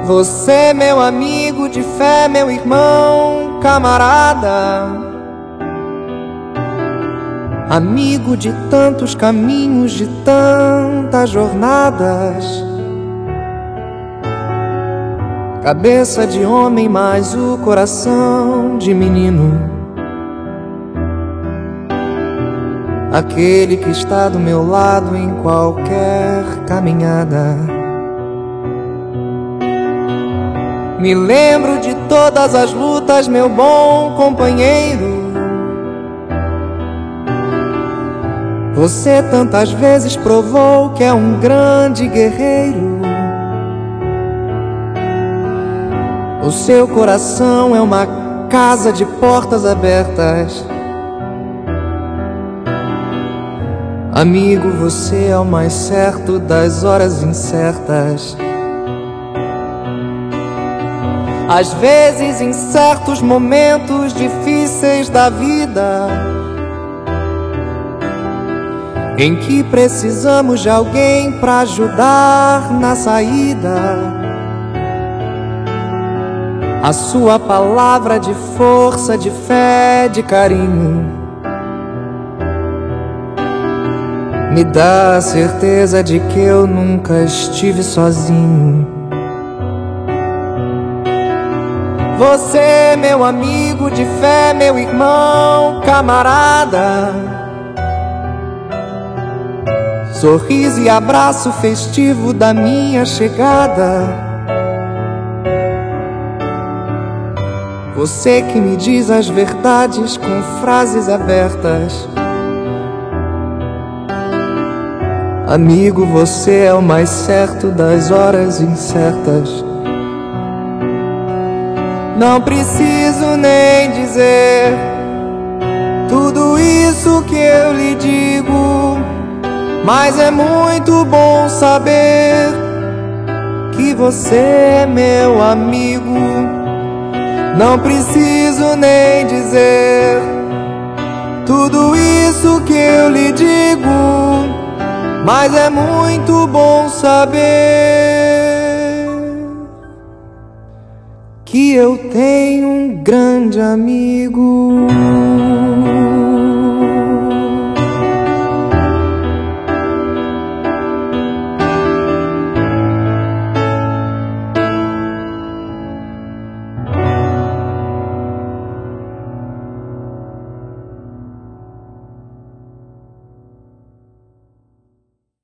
Você, meu amigo de fé, meu irmão, camarada, amigo de tantos caminhos, de tantas jornadas, cabeça de homem, mas o coração de menino, aquele que está do meu lado em qualquer caminhada. Me lembro de todas as lutas, meu bom companheiro. Você tantas vezes provou que é um grande guerreiro. O seu coração é uma casa de portas abertas. Amigo, você é o mais certo das horas incertas. Às vezes, em certos momentos difíceis da vida, em que precisamos de alguém para ajudar na saída, a sua palavra de força, de fé, de carinho me dá a certeza de que eu nunca estive sozinho. Você, meu amigo de fé, meu irmão, camarada, sorriso e abraço festivo da minha chegada. Você que me diz as verdades com frases abertas. Amigo, você é o mais certo das horas incertas. Não preciso nem dizer tudo isso que eu lhe digo, mas é muito bom saber que você é meu amigo. Não preciso nem dizer tudo isso que eu lhe digo, mas é muito bom saber que eu tenho um grande amigo.